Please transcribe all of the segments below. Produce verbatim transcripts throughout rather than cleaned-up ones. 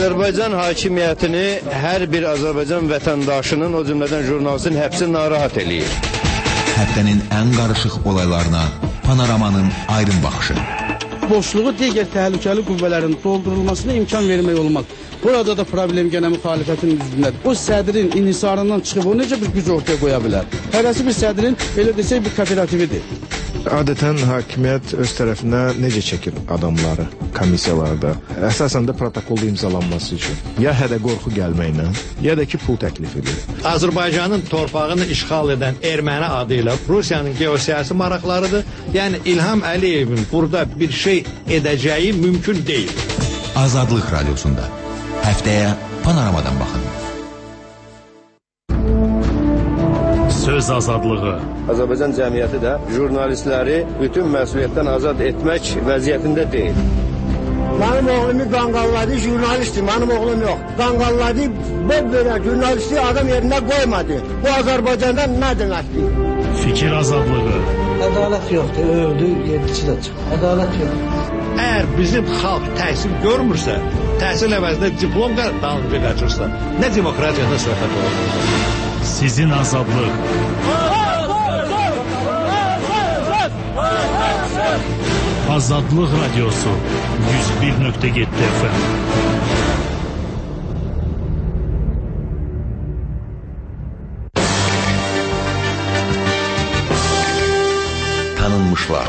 Azərbaycan hakimiyyətini hər bir Azərbaycan vətəndaşının, o cümlədən jurnalistin həbsi narahat eləyir. Həftənin ən qarışıq olaylarına Panoramanın aydın baxışı. Boşluğu digər təhlükəli qüvvələrin doldurulmasına imkan vermək olmaz. Burada da problem gənə müxalifətin üzründədir. O sədrin inhisarından çıxıb o necə bir güc ortaya qoya bilər? Hərəsi bir sədrin, elə desək, bir kooperatividir. Adətən hakimiyyət öz tərəfinə necə çəkir adamları komissiyalarda? Əsasən də protokolda imzalanması üçün. Ya hədə qorxu gəlməklə, ya da ki pul təklif edir. Azərbaycanın torpağını işğal edən erməni adı ilə Rusiyanın geosiyasi maraqlarıdır. Yəni İlham Əliyevin burada bir şey edəcəyi mümkün deyil. Azadlıq Radiosunda həftəyə Panoramadan baxın. Söz azadlığı. Azərbaycan cəmiyyəti də jurnalistləri bütün məsuliyyətdən azad etmək vəziyyətində deyil. Mənim oğlumu qanqalladı, jurnalistdir, mənim oğlum yox. Qanqalladı, belə jurnalisti adam yerində qoymadı. Bu Azərbaycanda nə deməkdir? Fikir azadlığı. Ədalət yoxdur, öldü, yedisi də çıx. Ədalət yoxdur. Əgər bizim xalq təhsil görmürsə, təhsil əvəzində diplom dalınca qaçırsa, nə demokratiyadan söhbət olur? Sizin azadlıq. Azadlıq Radiosu yüz bir nöqtə yeddi F M. Tanınmışlar.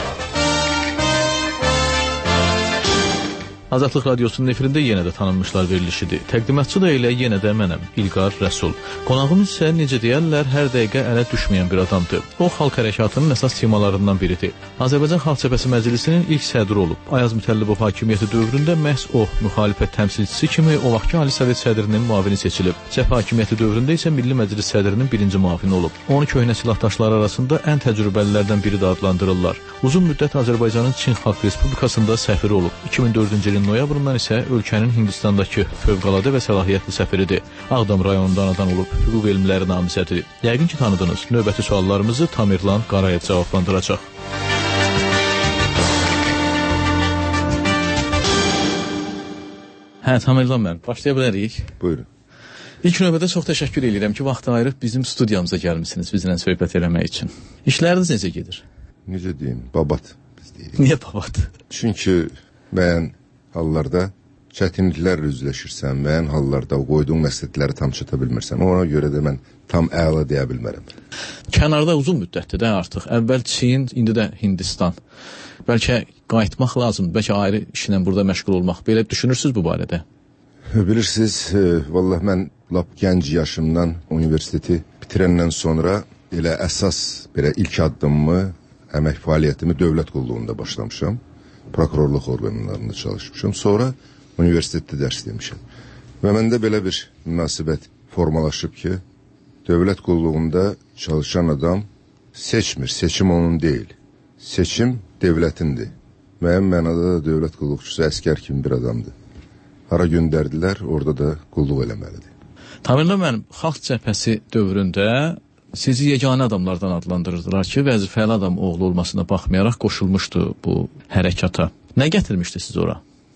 Azadlıq Radiosunun efirində yenə də tanınmışlar verilişidir. Təqdimatçı da elə yenə də mənəm, İlqar Rəsul. Qonağımız isə necə deyərlər, hər dəqiqə ələ düşməyən bir adamdır. O, xalq hərəkatının əsas temalarından biridir. Azərbaycan Xalq Cəbhəsi Məclisinin ilk sədri olub. Ayaz Mütəllibov hakimiyyəti dövründə məhz o, müxalifət təmsilçisi kimi o vaxtki Ali Sovet sədrinin müavini seçilib. Cəbhə hakimiyyəti dövründə isə Milli Məclis sədrinin birinci müavini olub. Onu köhnə silahdaşları arasında ən təcrübəlilərdən biri də adlandırırlar. Uzun müddət Azərbaycanın Çin Xalq Respublikasında səfiri olub. iki min dördüncü ilin noyabrından isə ölkənin Hindistandakı fövqəladə və səlahiyyətli səfiridir. Ağdam rayonundan anadan olub, hüquq elmləri namizədidir. Yəqin ki, tanıdınız. Növbəti suallarımızı Tamerlan Qarayev cavablandıracaq. Hə, Tamerlan mən. Başlaya bilərik. Buyurun. İlk növbədə çox təşəkkür edirəm ki, vaxt ayırıb bizim studiyamıza gəlmişsiniz bizlə söhbət eləmək üçün. İşləriniz necə gedir? Necə deyim, babat biz deyirik. Niyə babat? Çünki müəyyən hallarda çətinliklərlə üzləşirsən, müəyyən hallarda qoyduğun məqsədləri tam çata bilmirsən. Ona görə də mən tam əla deyə bilmərəm. Kənarda uzun müddətdir də artıq. Əvvəl Çin, indi də Hindistan. Bəlkə qayıtmaq lazımdır, bəlkə ayrı işlə burada məşğul olmaq. Belə düşünürsünüz bu barədə? Bilirsiniz, e, vallahi mən lap gənc yaşımdan universiteti bitirəndən sonra elə əsas belə ilk addımımı, əmək fəaliyyətimi dövlət qulluğunda başlamışam. Prokurorluq orqanlarında çalışmışam. Sonra universitetdə dərs demişəm. Və məndə belə bir münasibət formalaşıb ki, dövlət qulluğunda çalışan adam seçmir, seçim onun deyil. Seçim devlətindir. Müəyyən mənada da dövlət qulluqçusu əskər kimi bir adamdır. Hara göndərdilər, orada da qulluq eləməlidir. Tamerlan mənim, Xalq Cəbhəsi dövründə sizi yeganə adamlardan adlandırırdılar ki, vəzifəli adam oğlu olmasına baxmayaraq qoşulmuşdu bu hərəkata. Nə gətirmişdi siz ora?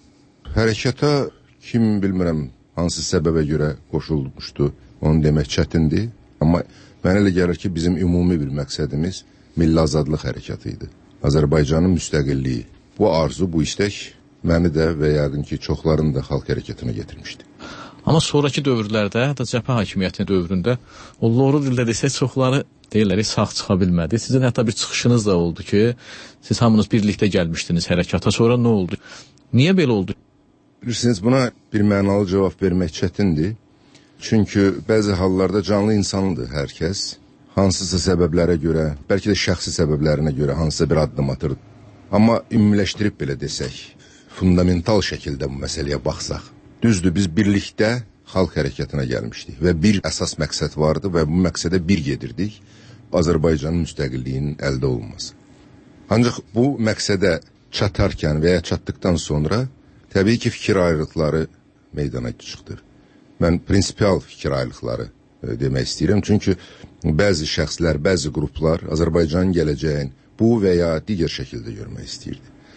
Hərəkata kim bilmirəm hansı səbəbə görə qoşulmuşdu, onu demək çətindir. Amma mənə elə gəlir ki, bizim ümumi bir məqsədimiz milli azadlıq hərəkatı idi. Azərbaycanın müstəqilliyi. Bu arzu, bu istək məni də və yəqin ki, çoxlarını da xalq hərəkatına getirmişdi. Amma sonraki dövrlərdə, hətta cəbhə hakimiyyəti dövründə, o loru dildə desək, çoxları deyirlər, sağ çıxa bilmədi. Sizin hətta bir çıxışınız da oldu ki, siz hamınız birlikdə gəlmişdiniz hərəkata, sonra nə oldu? Niyə belə oldu? Bilirsiniz, buna bir mənalı cavab vermək çətindir. Çünki bəzi hallarda canlı insanlıdır hər kəs. Hansısa səbəblərə görə, bəlkə də şəxsi səbəblərinə görə hansısa bir addım atır. Amma ümumiləşdirib belə desək, fundamental şəkildə bu məsələyə baxsaq, düzdür, biz birlikdə xalq hərəkatına gəlmişdik və bir əsas məqsəd vardı və bu məqsədə bir gedirdik, Azərbaycanın müstəqilliyinin əldə olunması. Ancaq bu məqsədə çatarkən və ya çatdıqdan sonra təbii ki, fikir ayrılıqları meydana çıxdı. Mən prinsipial fikir ayrılıqları e, demək istəyirəm, çünki bəzi şəxslər, bəzi qruplar Azərbaycanın gələcəyin bu və ya digər şəkildə görmək istəyirdi.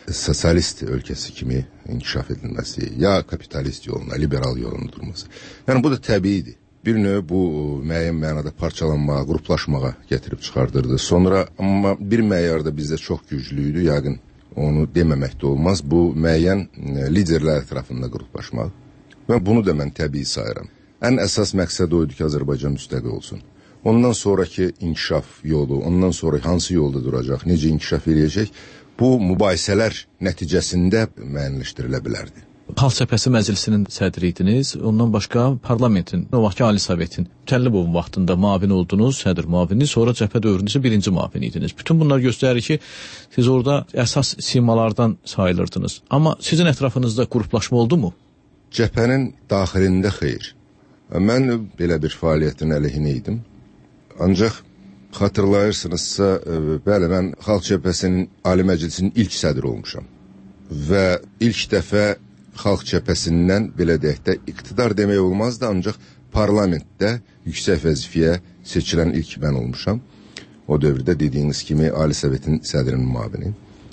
sosialist ölkəsi kimi inkişaf edilməsi, ya kapitalist yoluna, liberal yoluna durması. Yəni bu da təbiidir. Bir növ bu müəyyən mənada parçalanmağa, qruplaşmağa gətirib çıxardırdı. Sonra amma bir məyarda bizdə çox güclüydü, yəqin onu deməmək də olmaz. Bu müəyyən liderlər ətrafında qruplaşmaq. Və bunu da mən təbii sayıram. Ən əsas məqsəd o idi ki, Azərbaycan müstəqil olsun. Ondan sonraki inkişaf yolu, ondan sonra hansı yolda duracaq, necə inkişaf edəcək, bu mübahisələr nəticəsində müəyyənləşdirilə bilərdi. Xalq Cəbhəsi Məclisinin sədri idiniz. Ondan başqa parlamentin, o vaxtki Ali Sovetin Təlibovun vaxtında müavin oldunuz, sədr müavini, sonra cəbhə dövründə birinci müavin idiniz. Bütün bunlar göstərir ki, siz orada əsas simalardan sayılırdınız. Amma sizin ətrafınızda qruplaşma oldu mu? Cəbhənin daxilində xeyr. Mən belə bir fəaliyyətin əleyhinə idim. Ancaq xatırlayırsınızsa, bəli, mən Xalq Cəbhəsinin Ali Məclisinin ilk sədri olmuşam. Və ilk dəfə Xalq Cəbhəsindən, belə deyək də, iqtidar demək olmazdı, ancaq parlamentdə yüksək vəzifəyə seçilən ilk mən olmuşam. O dövrdə dediyiniz kimi Ali Sovetin sədrinin müavini.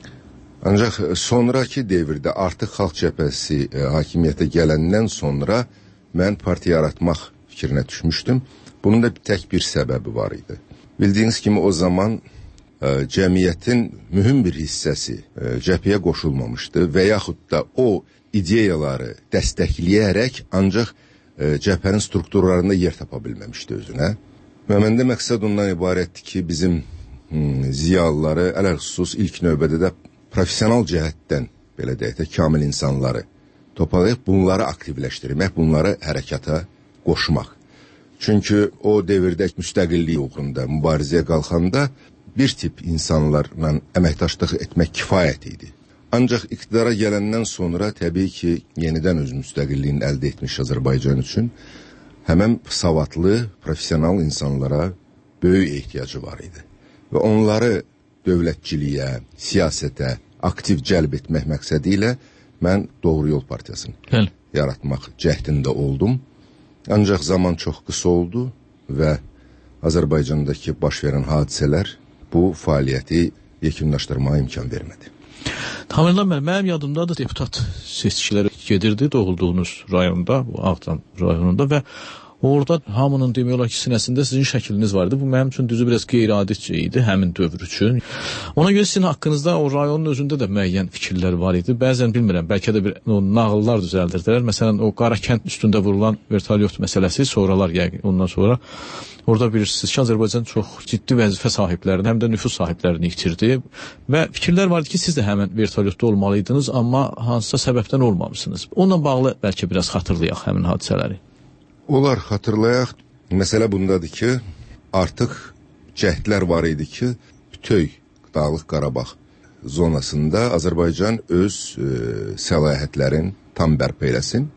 Ancaq sonraki devirdə artıq Xalq Cəbhəsi e, hakimiyyətə gələndən sonra mən partiya yaratmaq fikrinə düşmüşdüm. Bunun da tək bir səbəbi var idi. Bildiyiniz kimi o zaman e, cəmiyyətin mühüm bir hissəsi e, cəbhəyə qoşulmamışdı və yaxud da o ideyaları dəstəkləyərək ancaq e, cəbhənin strukturlarında yer tapa bilməmişdi özünə. Və məndə məqsəd ondan ibarətdir ki, bizim hmm, ziyalıları, ələlxüsus ilk növbədə də profesional cəhətdən, belə deyək də, kamil insanları toparlayıb bunları aktivləşdirmək, bunları hərəkata qoşmaq. Çünki o devirdə müstəqillik uğrunda mübarizəyə qalxanda bir tip insanlarla əməkdaşlıq etmək kifayət idi. Ancaq iqtidara gələndən sonra təbii ki, yenidən öz müstəqilliyini əldə etmiş Azərbaycan üçün həmən savadlı, profesional insanlara böyük ehtiyacı var idi. Və onları dövlətçiliyə, siyasətə aktiv cəlb etmək məqsədi ilə mən Doğru Yol Partiyasını Bəli. yaratmaq cəhdində oldum. Ancaq zaman çox qısa oldu və Azərbaycandakı baş verən hadisələr bu fəaliyyəti yekunlaşdırmağa imkan vermədi. Tamamlanan mən, mənim yadımdadır, deputat seçkiləri gedirdi doğulduğunuz rayonda, bu Ağdam rayonunda və orada hamının demək olar ki, sinəsində sizin şəkliniz vardı. Bu mənim üçün düzü biraz qeyri-adicə idi həmin dövr üçün. Ona görə sizin haqqınızda o rayonun özündə də müəyyən fikirlər var idi. Bəzən bilmirəm, bəlkə də bir o, nağıllar düzəldirdilər. Məsələn, o Qarakənd üstündə vurulan vertolyot məsələsi sonralar yəqin ondan sonra orada bilirsiniz ki, Azərbaycan çox ciddi vəzifə sahiblərini, həm də nüfus sahiblərini itirdi və fikirlər vardı ki, siz də həmən vertolyotda olmalıydınız, amma hansısa səbəbdən olmamışsınız. Onunla bağlı bəlkə biraz xatırlayaq həmin hadisələri. Olar xatırlayaq. Məsələ bundadır ki, artıq cəhdlər var idi ki, bütöv Dağlıq Qarabağ zonasında Azərbaycan öz e, səlahiyyətlərin tam bərpa eləsin.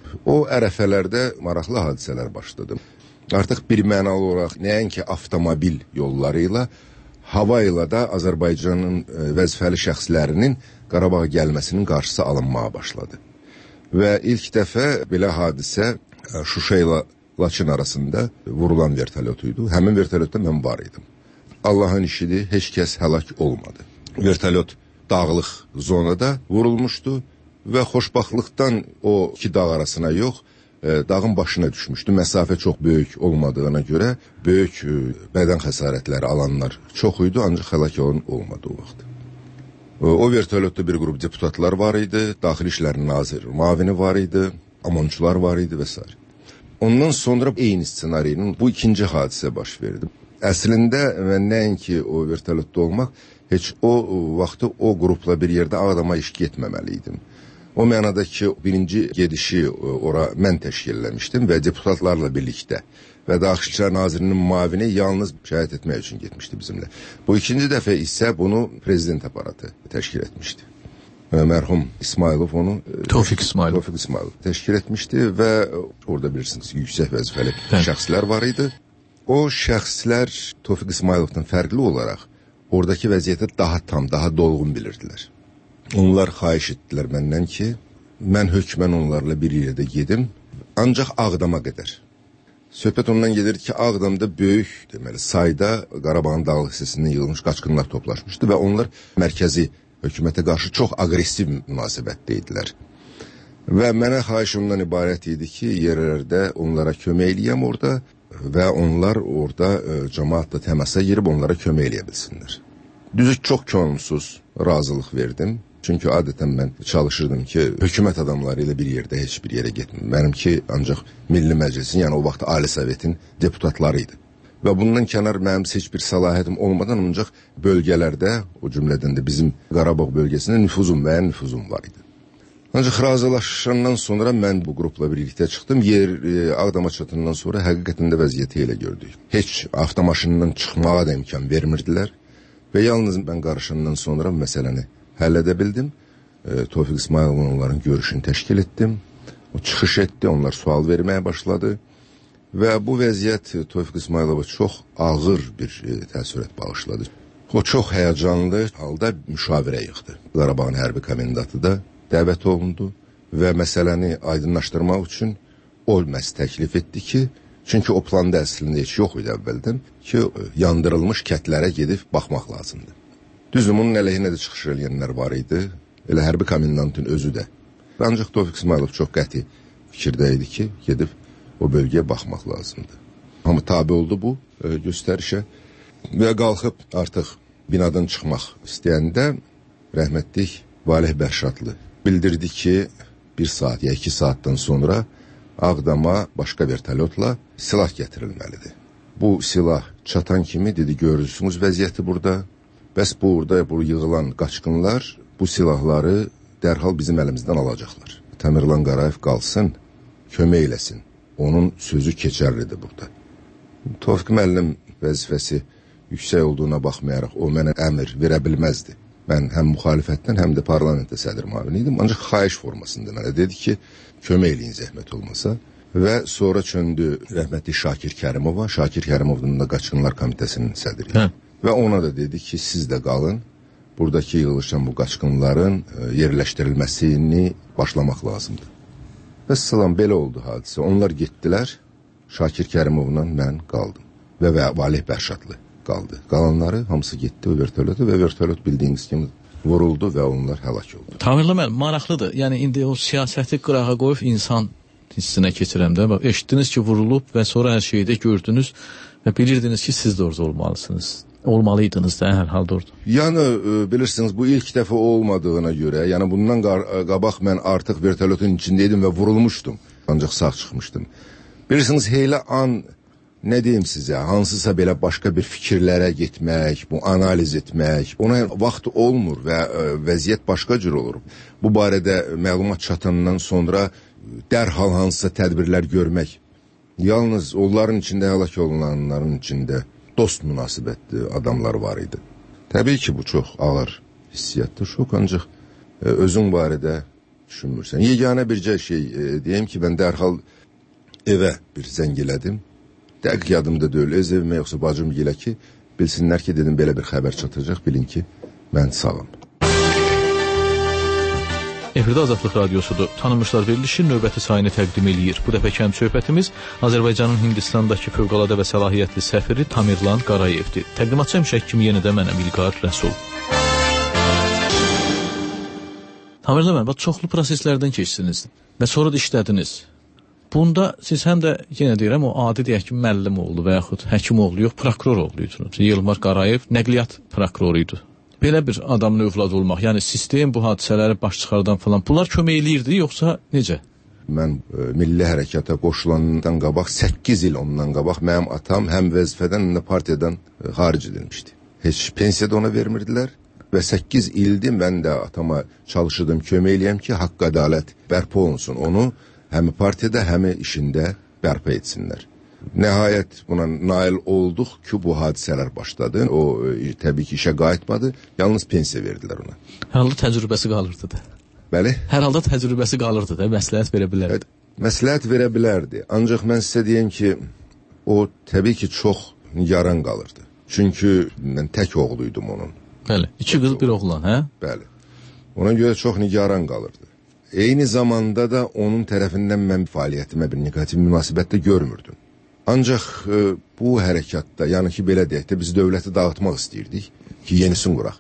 O ərəfələrdə maraqlı hadisələr başladı. Artıq bir mənalı olaraq nəinki avtomobil yolları ilə, hava ilə də Azərbaycanın e, vəzifəli şəxslərinin Qarabağa gəlməsinin qarşısı alınmağa başladı. Və ilk dəfə belə hadisə Şuşa ilə Laçın arasında vurulan vertolyotuydu. Həmin vertolyotda mən var idim. Allahın işidir, heç kəs həlak olmadı. Vertolyot dağlıq zonada vurulmuşdu və xoşbaxtlıqdan o iki dağ arasına yox, dağın başına düşmüşdü. Məsafə çox böyük olmadığına görə böyük bədən xəsarətləri alanlar çox idi, ancaq həlak olan olmadı o vaxt. O vertolyotda bir qrup deputatlar var idi, Daxili İşlər Naziri müavini var idi, amonçular var idi və s. Ondan sonra eyni ssenarinin bu ikinci hadisə baş verdi. Əslində mən nəinki o vertolyotda olmaq, heç o vaxtı o qrupla bir yerdə Ağdama iş getməməliydim. O mənada ki, birinci gedişi ora mən təşkil eləmişdim və deputatlarla birlikdə və Daxili İşlər Nazirinin müavini yalnız şəhid etmək üçün getmişdi bizimlə. Bu ikinci dəfə isə bunu prezident aparatı təşkil etmişdi. Mərhum İsmailov onu Tofiq İsmailov. Tofiq İsmailov təşkil etmişdi və orada bilirsiniz yüksək vəzifəli Hə. şəxslər var idi. O şəxslər Tofiq İsmailovdan fərqli olaraq oradakı vəziyyəti daha tam, daha dolğun bilirdilər. Onlar xahiş etdilər məndən ki, mən hökmən onlarla bir yerdə gedim, ancaq Ağdama qədər. Söhbət ondan gedir ki, Ağdamda böyük deməli sayda Qarabağın dağlıq hissəsindən yığılmış qaçqınlar toplaşmışdı və onlar mərkəzi hökumətə qarşı çox aqressiv münasibətdə idilər. Və mənə xahiş ondan ibarət idi ki, yerlərdə onlara kömək eləyəm orada və onlar orada e, cəmaatla təmasa girib onlara kömək eləyə bilsinlər. Düzü çox könülsüz razılıq verdim. Çünki adətən mən çalışırdım ki, hökumət adamları ilə bir yerdə heç bir yerə getməyim. Mənimki ancaq Milli Məclisin, yəni o vaxt Ali Sovetin deputatları idi. Və bundan kənar mənim heç bir səlahiyyətim olmadan ancaq bölgələrdə, o cümlədən də bizim Qarabağ bölgəsində nüfuzum və nüfuzum var idi. Ancaq razılaşandan sonra mən bu qrupla birlikdə çıxdım. Yer e, Ağdama çatandan sonra həqiqətən də vəziyyəti elə gördük. Heç avtomaşından çıxmağa da imkan vermirdilər və yalnız mən qarışandan sonra məsələni həll edə bildim. E, Tofiq İsmayılovun onların görüşünü təşkil etdim. O çıxış etdi, onlar sual verməyə başladı. Və bu vəziyyət Tofiq İsmayılova çox ağır bir e, təəssürat bağışladı. O çox həyəcanlı halda müşavirə yığdı. Qarabağın hərbi komendatı da dəvət olundu və məsələni aydınlaşdırmaq üçün o məhz təklif etdi ki, çünki o planda əslində heç yox idi əvvəldən ki, yandırılmış kətlərə gedib baxmaq lazımdır. Düzdür, onun əleyhinə də çıxış eləyənlər var idi, elə hərbi komendantın özü də. Ancaq Tofiq İsmayılov çox qəti fikirdə idi ki, gedib o bölgəyə baxmaq lazımdır. Amma tabi oldu bu e, göstərişə və qalxıb artıq binadan çıxmaq istəyəndə rəhmətlik Valih Bəhşatlı bildirdi ki, bir saat ya iki saatdan sonra Ağdama başqa vertolyotla silah gətirilməlidir. Bu silah çatan kimi dedi, görürsünüz vəziyyəti burada. Bəs burada bu yığılan qaçqınlar bu silahları dərhal bizim əlimizdən alacaqlar. Təmirlan Qarayev qalsın, kömək eləsin. Onun sözü keçərlidir burada. Tofiq müəllim vəzifəsi yüksək olduğuna baxmayaraq o mənə əmr verə bilməzdi. Mən həm müxalifətdən, həm də parlamentdə sədr müavini idim. Ancaq xahiş formasında mənə dedi ki, kömək eləyin zəhmət olmasa. Və sonra çöndü rəhmətli Şakir Kərimova. Şakir Kərimovun da Qaçqınlar Komitəsinin sədri. Hə. Və ona da dedi ki, siz də qalın. Buradakı yığılışan bu qaçqınların yerləşdirilməsini başlamaq lazımdır. Və salam, belə oldu hadisə. Onlar getdilər. Şakir Kərimovla mən qaldım. Və, və Valih Bəhşatlı qaldı. Qalanları hamısı getdi o vertolyota və vertolyot bildiyiniz kimi vuruldu və onlar həlak oldu. Tamirli müəllim, maraqlıdır. Yəni indi o siyasəti qırağa qoyub insan hissinə keçirəm də. Bax, eşitdiniz ki, vurulub və sonra hər şeyi də gördünüz və bilirdiniz ki, siz də orada olmalısınız. Olmalıydınız da hər halda orada. Yəni e, bilirsiniz, bu ilk dəfə olmadığına görə, yəni bundan qabaq mən artıq vertolyotun içindeydim və vurulmuşdum. Ancaq sağ çıxmışdım. Bilirsiniz, heylə an nə deyim sizə, hansısa belə başqa bir fikirlərə getmək, bu analiz etmək, ona vaxt olmur və ə, vəziyyət başqa cür olur. Bu barədə məlumat çatandan sonra dərhal hansısa tədbirlər görmək. Yalnız onların içində həlak olunanların içində dost münasibətli adamlar var idi. Təbii ki, bu çox ağır hissiyatdır, şok, ancaq ə, özün barədə düşünmürsən. Yeganə bircə şey ə, deyim ki, mən dərhal evə bir zəng elədim. Dəqiq yadımda deyil, öz evimə yoxsa bacım gilə ki, bilsinlər ki, dedim, belə bir xəbər çatacaq, bilin ki, mən sağım. Efirdə Azadlıq Radiosudur. Tanınmışlar verilişi növbəti sayını təqdim eləyir. Bu dəfə kəm söhbətimiz Azərbaycanın Hindistandakı fövqəladə və səlahiyyətli səfiri Tamirlan Qarayevdir. Təqdimatçı həmişə kimi yenə də mənəm İlqar Rəsul. Tamirlan müəllim, çoxlu proseslərdən keçdiniz və sonra da işlədiniz. Bunda siz həm də, yenə deyirəm, o adi deyək ki, müəllim oğlu və yaxud həkim oğlu yox, prokuror oğluydunuz. Yılmaz Qarayev nəqliyyat prokuroruydu. Belə bir adamın övladı olmaq, yəni sistem bu hadisələri baş çıxardan falan, bunlar kömək eləyirdi, yoxsa necə? Mən e, milli hərəkata qoşulandan qabaq, səkkiz il ondan qabaq mənim atam həm vəzifədən, həm də partiyadan e, xaric edilmişdi. Heç pensiyada ona vermirdilər və səkkiz ildir mən də atama çalışırdım, kömək eləyəm ki, haqq ədalət bərpa olunsun, onu həm partiyada, həm işində bərpa etsinlər. Nəhayət buna nail olduq ki, bu hadisələr başladı. O e, təbii ki, işə qayıtmadı, yalnız pensiya verdilər ona. Hər halda təcrübəsi qalırdı da. Bəli? Hər halda təcrübəsi qalırdı da, məsləhət verə bilərdi. Evet, məsləhət verə bilərdi. Ancaq mən sizə deyim ki, o təbii ki, çox nigaran qalırdı. Çünki mən tək oğluydum onun. Bəli, iki qız, bir oğlan, hə? Bəli. Ona görə çox nigaran qalırdı. Eyni zamanda da onun tərəfindən mən fəaliyyətimə bir negativ münasibətdə görmürdüm. Ancaq e, bu hərəkatda, yəni ki, belə deyək də, biz dövləti dağıtmaq istəyirdik ki, yenisini quraq.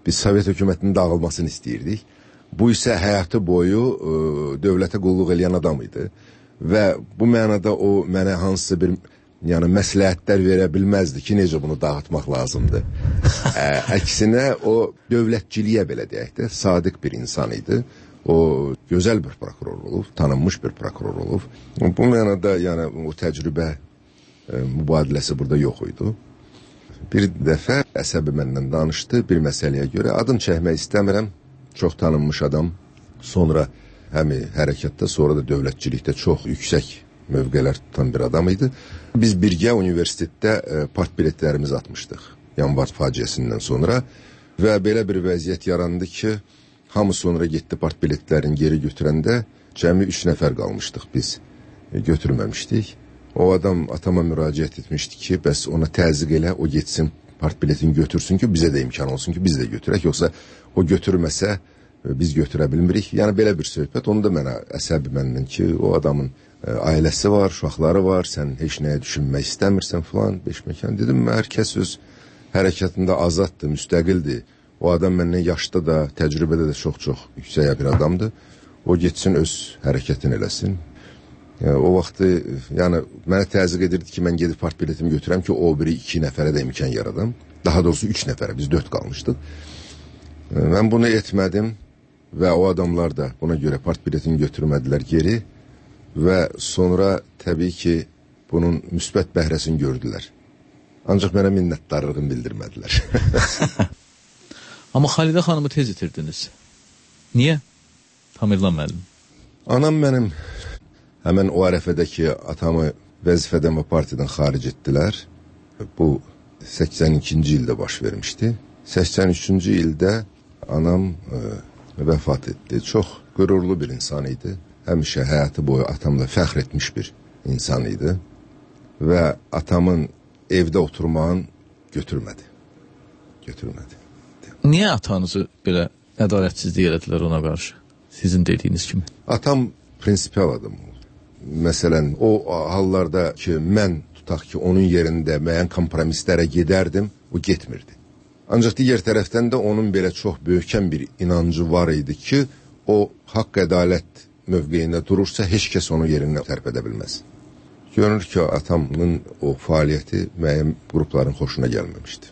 Biz Sovet hökumətinin dağılmasını istəyirdik. Bu isə həyatı boyu ə, dövlətə qulluq edən adam idi və bu mənada o mənə hansısa bir yəni məsləhətlər verə bilməzdi ki, necə bunu dağıtmaq lazımdır. Ə, əksinə o dövlətçiliyə belə deyək də sadiq bir insan idi. O gözəl bir prokuror olub, tanınmış bir prokuror olub. Bu mənada yəni o təcrübə ə, mübadiləsi burada yox idi. Bir dəfə əsəbi məndən danışdı bir məsələyə görə. Adım çəkmək istəmirəm. Çox tanınmış adam. Sonra həm hərəkətdə, sonra da dövlətçilikdə çox yüksək mövqelər tutan bir adam idi. Biz birgə universitetdə e, partbiletlərimizi atmışdıq. Yanvar faciəsindən sonra və belə bir vəziyyət yarandı ki, hamı sonra getdi partbiletlərini geri götürəndə cəmi üç nəfər qalmışdıq biz. E, götürməmişdik. O adam atama müraciət etmişdi ki, bəs ona təzyiq elə, o getsin partbiletini götürsün ki, bizə də imkan olsun ki, biz də götürək. Yoxsa o götürməsə biz götürə bilmirik. Yəni belə bir söhbət. Onu da mənə əsəbi məndən ki, o adamın ə, ailəsi var, uşaqları var, sən heç nəyə düşünmək istəmirsən falan, beşməkan. Dedim, hər kəs öz hərəkətində azaddır, müstəqildir. O adam məndən yaşda da, təcrübədə də çox-çox yüksək bir adamdır. O getsin öz hərəkətini eləsin. Yəni, o vaxtı, yəni mənə təzyiq edirdi ki, mən gedib partbiletimi götürəm ki, o biri iki nəfərə də imkan yaradım. Daha doğrusu üç nəfərə, biz dörd qalmışdıq. Mən bunu etmədim və o adamlar da buna görə partbiletini götürmədilər geri və sonra təbii ki, bunun müsbət bəhrəsini gördülər. Ancaq mənə minnətdarlığını bildirmədilər. Amma Xalidə xanımı tez itirdiniz. Niyə? Tamirlan müəllim. Anam mənim həmən o ərəfədəki atamı vəzifədən və partiyadan xaric etdilər. Bu səksən ikinci ildə baş vermişdi. səksən üçüncü ildə anam e, vəfat etdi. Çox qürurlu bir insan idi. Həmişə həyatı boyu atamla fəxr etmiş bir insan idi. Və atamın evdə oturmağını götürmədi. Götürmədi. Niyə atanızı belə ədalətsizlik elədilər ona qarşı? Sizin dediyiniz kimi. Atam prinsipial adam oldu. Məsələn, o hallarda ki, mən tutaq ki, onun yerində müəyyən kompromislərə gedərdim, o getmirdi. Ancaq digər tərəfdən də onun belə çox böyükən bir inancı var idi ki, o haqq ədalət mövqeyində durursa, heç kəs onu yerindən tərpədə bilməz. Görünür ki, atamın o fəaliyyəti müəyyən qrupların xoşuna gəlməmişdi.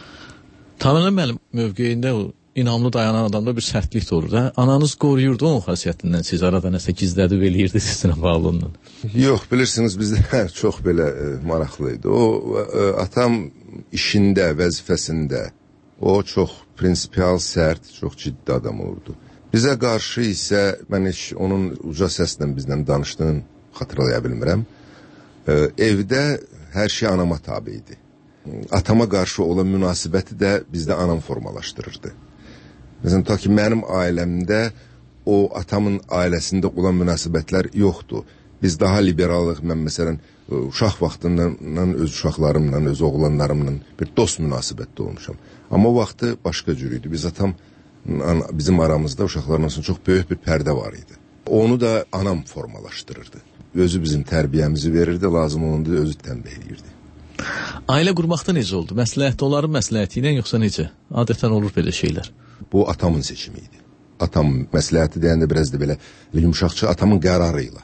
Tamirlan müəllim mövqeyində o inamlı dayanan adamda bir sərtlik də olur da. Ananız qoruyurdu onun xasiyyətindən, siz arada nəsə gizlədib eləyirdi sizinlə bağlı onunla. Yox, bilirsiniz, bizdə çox belə e, maraqlıydı. O e, atam işində, vəzifəsində o çox prinsipial, sərt, çox ciddi adam olurdu. Bizə qarşı isə mən heç onun uca səslə bizdən danışdığını xatırlaya bilmirəm. E, evdə hər şey anama tabi idi. Atama qarşı olan münasibəti də bizdə anam formalaşdırırdı. Məsələn, ta ki, mənim ailəmdə o atamın ailəsində olan münasibətlər yoxdur. Biz daha liberalıq, mən məsələn, uşaq vaxtından öz uşaqlarımla, öz oğlanlarımla bir dost münasibətdə olmuşam. Amma o vaxtı başqa cür idi. Biz atam, bizim aramızda uşaqlarla çox böyük bir pərdə var idi. Onu da anam formalaşdırırdı. Özü bizim tərbiyəmizi verirdi, lazım olanda özü tənbih edirdi. Ailə qurmaqda necə oldu? Məsləhət onların məsləhəti ilə yoxsa necə? Adətən olur belə şeylər. Bu atamın seçimi idi. Atam məsləhəti deyəndə biraz da belə yumuşaqçı atamın qərarı ilə.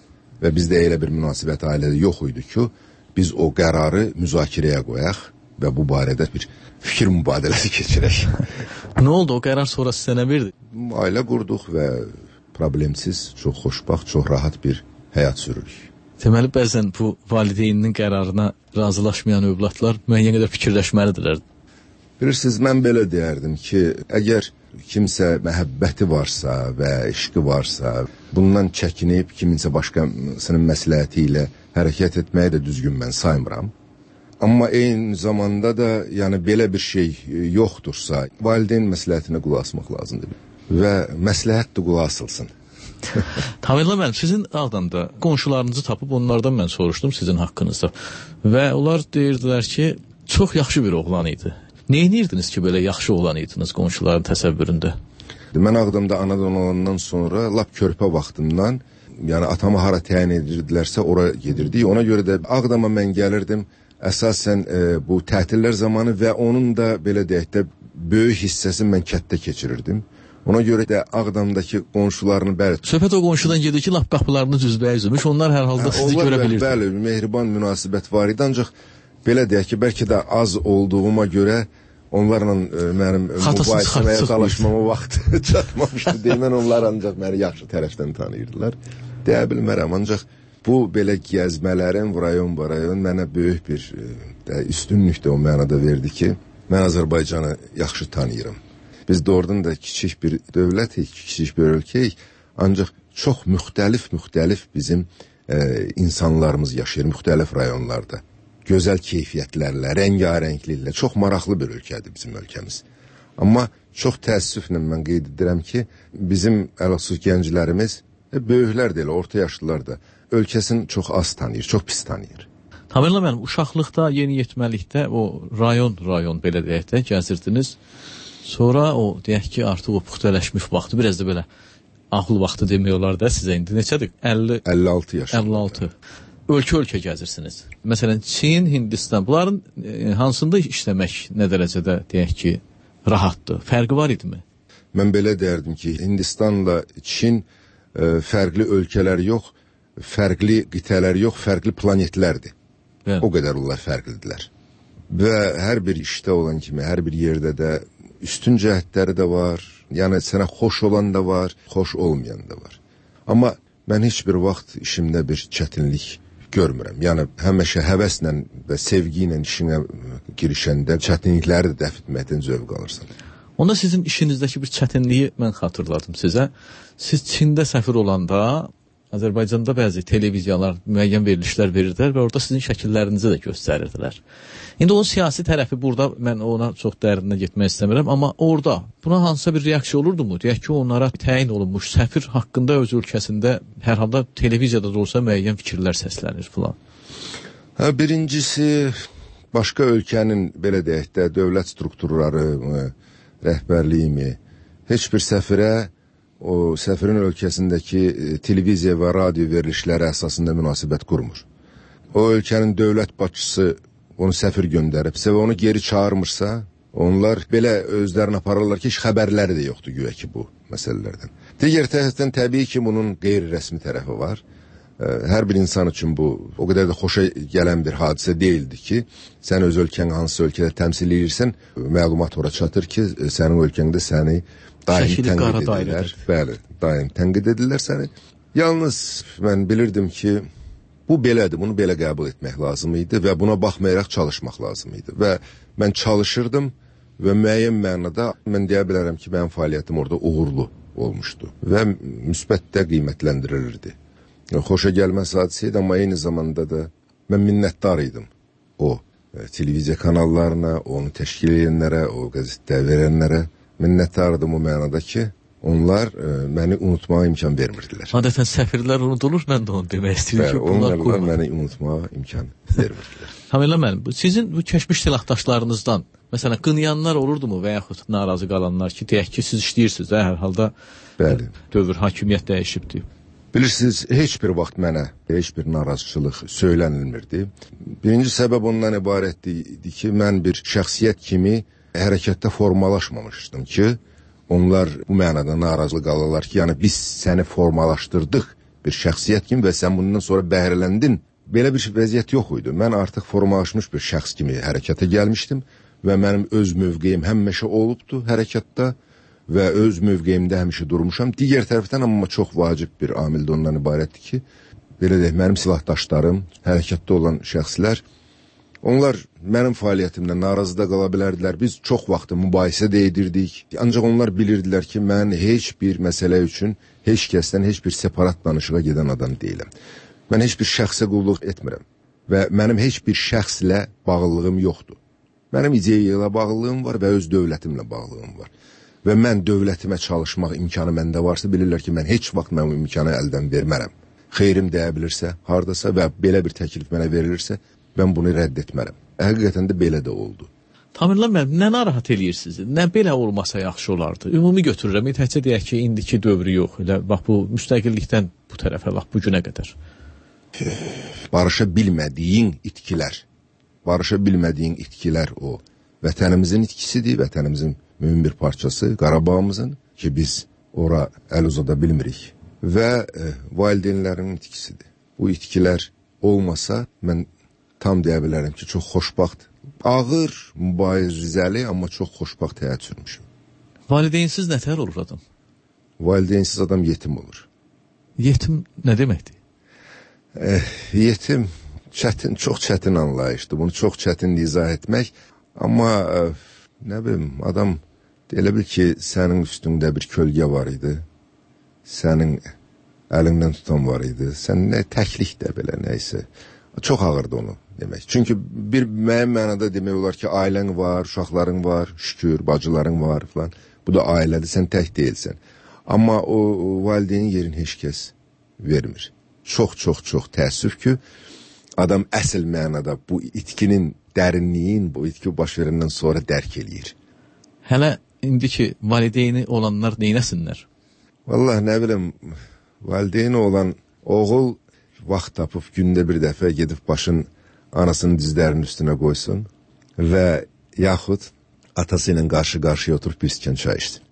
Və bizdə elə bir münasibət ailədə yox idi ki, biz o qərarı müzakirəyə qoyaq və bu barədə bir fikir mübadiləsi keçirək. Nə oldu? O qərar sonra sizə nə verdi? Ailə qurduq və problemsiz, çox xoşbaxt, çox rahat bir həyat sürürük. Deməli, bəzən bu valideyninin qərarına razılaşmayan övladlar müəyyən qədər fikirləşməlidirlər. Bilirsiniz, mən belə deyərdim ki, əgər kimsə məhəbbəti varsa və eşqi varsa, bundan çəkinib kiminsə başqasının məsləhəti ilə hərəkət etməyi də düzgün mən saymıram. Amma eyni zamanda da yəni belə bir şey yoxdursa, valideyn məsləhətinə qulaq asmaq lazımdır və məsləhət də qulaq asılsın. Tamirlan müəllim, sizin Ağdamda qonşularınızı tapıb onlardan mən soruşdum sizin haqqınızda və onlar deyirdilər ki, çox yaxşı bir oğlan idi. Neyinirdiniz ki, belə yaxşı oğlan idiniz qonşuların təsəvvüründə? Mən Ağdamda anadan olandan sonra lap körpə vaxtımdan, yəni atamı hara təyin edirdilərsə ora gedirdik. Ona görə də Ağdama mən gəlirdim əsasən e, bu tətillər zamanı və onun da belə deyək də böyük hissəsini mən kətdə keçirirdim. Ona görə də Ağdamdakı qonşularını bəli... Söhbət o qonşudan gedir ki, lap qapılarını düzbəyə üzmüş, onlar hər halda hə, sizi görə bilirdi. Bəli, mehriban münasibət var idi, ancaq belə deyək ki, bəlkə də az olduğuma görə onlarla e, mənim mübahisəməyə dalaşmama vaxtı çatmamışdı. Deyimən onlar ancaq məni yaxşı tərəfdən tanıyırdılar. Deyə bilmərəm, ancaq bu belə gəzmələrin rayon barayon mənə böyük bir e, üstünlük də o mənada verdi ki, mən Azərbaycanı yaxşı tanıyıram. Biz doğrudan da kiçik bir dövlətik, kiçik bir ölkəyik, ancaq çox müxtəlif-müxtəlif bizim e, insanlarımız yaşayır, müxtəlif rayonlarda. Gözəl keyfiyyətlərlə, rəngarəngliklə, çox maraqlı bir ölkədir bizim ölkəmiz. Amma çox təəssüflə mən qeyd edirəm ki, bizim əlhəssuz gənclərimiz, e, böyüklər də elə, orta yaşlılar da ölkəsini çox az tanıyır, çox pis tanıyır. Tamerla mənim, uşaqlıqda, yeniyetməlikdə o rayon-rayon belə deyək də gəzirdiniz. Sonra o, deyək ki, artıq o puxtələşmiş vaxtı, biraz da belə ağıl vaxtı demək olar da sizə indi neçədir? əlli əlli altı yaşında. əlli altı. Ölkə-ölkə gəzirsiniz. Məsələn, Çin, Hindistan, bunların e, hansında işləmək nə dərəcədə, deyək ki, rahatdır? Fərqi var idimi? Mən belə deyərdim ki, Hindistanla Çin e, fərqli ölkələr yox, fərqli qitələr yox, fərqli planetlərdir. Bəli. O qədər onlar fərqlidirlər. Və hər bir işdə olan kimi, hər bir yerdə də üstün cəhətləri də var, yəni sənə xoş olan da var, xoş olmayan da var. Amma mən heç bir vaxt işimdə bir çətinlik görmürəm. Yəni həmişə həvəslə və sevgi ilə işinə girişəndə çətinlikləri də dəf etməkdən zövq alırsan. Onda sizin işinizdəki bir çətinliyi mən xatırladım sizə. Siz Çində səfir olanda Azərbaycanda bəzi televiziyalar müəyyən verilişlər verirdilər və orada sizin şəkillərinizi də göstərirdilər. İndi onun siyasi tərəfi burada, mən ona çox dərinə getmək istəmirəm, amma orada buna hansısa bir reaksiya olurdu mu? Deyək ki, onlara təyin olunmuş səfir haqqında öz ölkəsində hər halda televiziyada da olsa müəyyən fikirlər səslənir falan. Hə, birincisi, başqa ölkənin, belə deyək də, dövlət strukturları, rəhbərliyimi, heç bir səfirə o səfirin ölkəsindəki televiziya və radio verilişləri əsasında münasibət qurmur. O ölkənin dövlət başçısı onu səfir göndəribsə və onu geri çağırmırsa, onlar belə özlərini aparırlar ki, heç xəbərləri də yoxdur güya ki bu məsələlərdən. Digər tərəfdən təbii ki, bunun qeyri-rəsmi tərəfi var. Hər bir insan üçün bu o qədər də xoşa gələn bir hadisə deyildi ki, sən öz ölkəni hansı ölkədə təmsil edirsən, məlumat ora çatır ki, sənin ölkəndə səni daim tənqid edirlər. Bəli, daim tənqid edirlər səni. Yalnız mən bilirdim ki, bu belədir, bunu belə qəbul etmək lazım idi və buna baxmayaraq çalışmaq lazım idi. Və mən çalışırdım və müəyyən mənada mən deyə bilərəm ki, mənim fəaliyyətim orada uğurlu olmuşdu və müsbətdə qiymətləndirilirdi. Xoşa gəlməz hadisə idi, amma eyni zamanda da mən minnətdar idim o e, televiziya kanallarına, onu təşkil edənlərə, o qəzetdə verənlərə. Minnətdardım o mənada ki, onlar e, məni unutmağa imkan vermirdilər. Adətən səfirlər unudulur, mən də onu demək istəyirəm ki, bunlar qoymadı. Onlar məni unutmağa imkan vermirdilər. Tamerla mənim, sizin bu keçmiş silahdaşlarınızdan, məsələn, qınayanlar olurdu mu və yaxud narazı qalanlar ki, deyək ki, siz işləyirsiniz, hər halda Bəli. Dövr hakimiyyət dəyişibdir. Bilirsiniz, heç bir vaxt mənə heç bir narazıçılıq söylənilmirdi. Birinci səbəb ondan ibarətdir ki, mən bir şəxsiyyət kimi hərəkətdə formalaşmamışdım ki, onlar bu mənada narazı qalırlar ki, yəni biz səni formalaşdırdıq bir şəxsiyyət kimi və sən bundan sonra bəhrələndin. Belə bir vəziyyət yox idi. Mən artıq formalaşmış bir şəxs kimi hərəkətə gəlmişdim və mənim öz mövqeyim həmişə olubdu hərəkətdə və öz mövqeyimdə həmişə durmuşam. Digər tərəfdən amma çox vacib bir amil də ondan ibarətdir ki, belə deyək, mənim silahdaşlarım, hərəkətdə olan şəxslər, onlar mənim fəaliyyətimlə narazı da qala bilərdilər. Biz çox vaxtı mübahisə də edirdik. Ancaq onlar bilirdilər ki, mən heç bir məsələ üçün heç kəsdən heç bir separat danışığa gedən adam deyiləm. Mən heç bir şəxsə qulluq etmirəm və mənim heç bir şəxslə bağlılığım yoxdur. Mənim ideya ilə bağlılığım var və öz dövlətimlə bağlılığım var. Və mən dövlətimə çalışmaq imkanı məndə varsa, bilirlər ki, mən heç vaxt mən o imkanı əldən vermərəm. Xeyrim deyə bilirsə, hardasa və belə bir təklif mənə verilirsə, mən bunu rədd etmərəm. Həqiqətən də belə də oldu. Tamerla mənim, nə narahat eləyir sizi? Nə belə olmasa yaxşı olardı? Ümumi götürürəm, təkcə deyək ki, indiki dövrü yox. Elə bax bu müstəqillikdən bu tərəfə, bax bu günə qədər. Barışa bilmədiyin itkilər, barışa bilmədiyin itkilər o vətənimizin itkisidir, vətənimizin mühüm bir parçası, Qarabağımızın ki, biz ora əl uzada bilmirik və e, valideynlərin itkisidir. Bu itkilər olmasa, mən tam deyə bilərəm ki, çox xoşbaxt, ağır, mübarizəli, amma çox xoşbaxt həyat sürmüşüm. Valideynsiz nətər olur adam? Valideynsiz adam yetim olur. Yetim nə deməkdir? Eh, yetim çətin, çox çətin anlayışdır. Bunu çox çətin izah etmək. Amma eh, nə bilim, adam elə bil ki, sənin üstündə bir kölgə var idi. Sənin əlindən tutan var idi. Sən nə təklik də belə, nəysə. Çox ağırdı onu demək. Çünki bir müəyyən mənada demək olar ki, ailən var, uşaqların var, şükür, bacıların var falan. Bu da ailədir, sən tək deyilsən. Amma o, o valideynin yerini heç kəs vermir. Çox, çox, çox təəssüf ki, adam əsl mənada bu itkinin dərinliyin, bu itki baş verəndən sonra dərk eləyir. Hələ indiki valideyni olanlar neynəsinlər? Vallahi nə bilim, valideyni olan oğul vaxt tapıb gündə bir dəfə gedib başın anasının dizlərinin üstünə qoysun və yaxud atası ilə qarşı-qarşıya oturub bir stəkan çay içsin.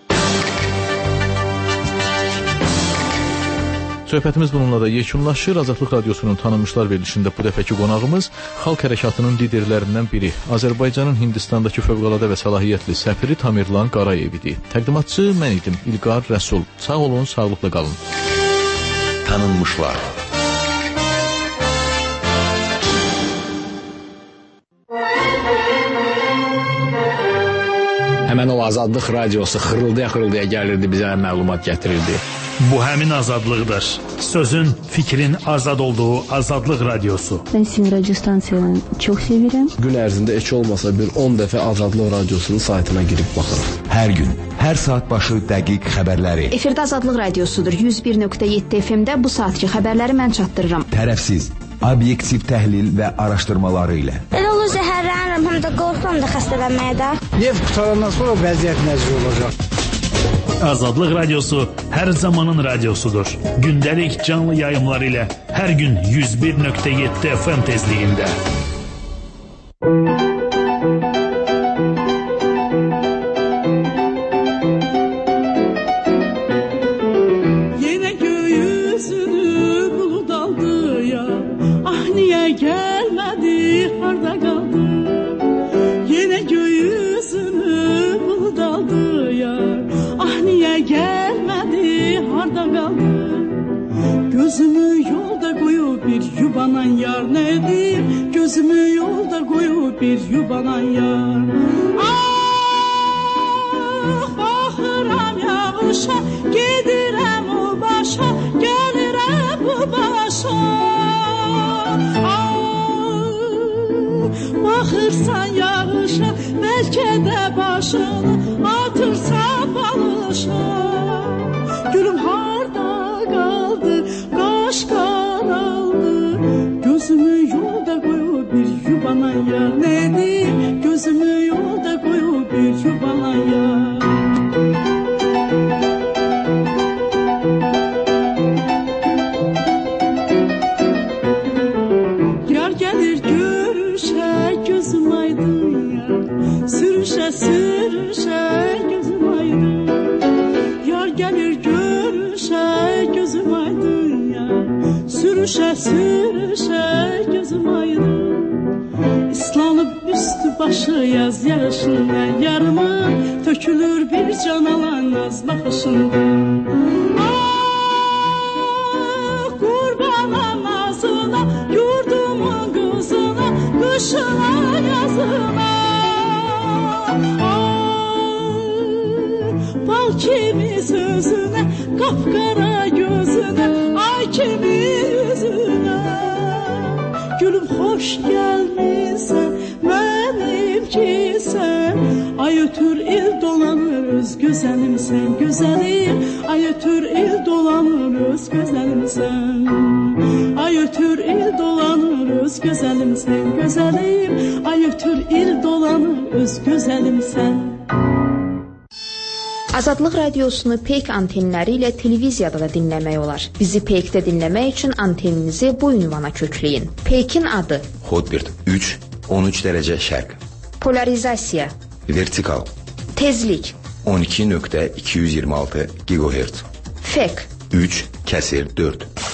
Söhbətimiz bununla da yekunlaşır. Azadlıq Radiosunun tanınmışlar verilişində bu dəfəki qonağımız xalq hərəkatının liderlərindən biri, Azərbaycanın Hindistandakı fövqəladə və səlahiyyətli səfiri Tamerlan Qarayev idi. Təqdimatçı mən idim, İlqar Rəsul. Sağ olun, sağlıqla qalın. Tanınmışlar. Həmən o Azadlıq Radiosu xırıldaya-xırıldaya gəlirdi, bizə məlumat gətirirdi. Bu həmin azadlıqdır. Sözün, fikrin azad olduğu Azadlıq Radiosu. Ben sizin radyo stansiyalarını çok severim. Gün ərzində heç olmasa bir on dəfə Azadlıq Radiosunun saytına girib baxırım. Hər gün, hər saat başı dəqiq xəbərləri. Efirdə Azadlıq Radiosudur. yüz bir nöqtə yeddi F M-də bu saatki xəbərləri mən çatdırıram. Tərəfsiz, obyektiv təhlil və araşdırmaları ilə. Elə olur zəhərlənirəm, həm də qorxuram da xəstələnməyə də. Neft qutarandan sonra vəziyyət nəzir olacaq. Azadlıq Radiosu hər zamanın radiosudur. Gündəlik canlı yayımlar ilə hər gün yüz bir nöqtə yeddi F M tezliyində. Yenə gökyüzünü bulud aldı ya, ah niyə gəlmədi, harda qaldı? Yenə gökyüzünü bulud aldı ya, ah niyə gəlmədi, harda qaldı? Gözümü yolda qoyub bir yubanan yar nədir? Gözümü yolda qoyub bir yubanan yar. Ah, baxıram yağışa, gedirəm o başa, gəlirəm bu başa. Ah, baxırsan yağışa, bəlkə də başını atırsan balışa. Gülüm harda qaldı, qaş qaraldı, gözümü yolda qoyub bir yubanan yar nədir? Gözümü yolda qoyub bir yubanan yar. Yar gəlir görüşə, gözüm aydın yar, sürüşə, sürüşə, gözüm aydın. Yar gəlir görüşə, gözüm aydın yar, sürüşə, sürüşə, gözüm aydın. İslanıb üstü başı yaz yarışından yarıma, tökülür bir can alan naz baxışından. Ah, qurbana nazına, yurdumun qızına, qışına yazına. Bal kimi sözünə, qapqara gözünə, ay kimi yüzünə. Gülüm xoş gəlmisən, mənim kisən. Ay ötür il dolanır öz gözəlimsən, gözəlim. Ay ötür il dolanır öz gözəlimsən. Ay ötür il dolanır öz gözəlimsən, gözəlim. Ay ötür il dolanır öz gözəlimsən. Azadlıq Radiosunu Peyk antenləri ilə televiziyada da dinləmək olar. Bizi Peykdə dinləmək üçün anteninizi bu ünvana kökləyin. Peykin adı Hotbird üç on üç dərəcə şərq. Polarizasiya. Vertikal. Tezlik. on iki nöqtə iki yüz iyirmi altı gigahertz. Fek. üç kəsir dörd.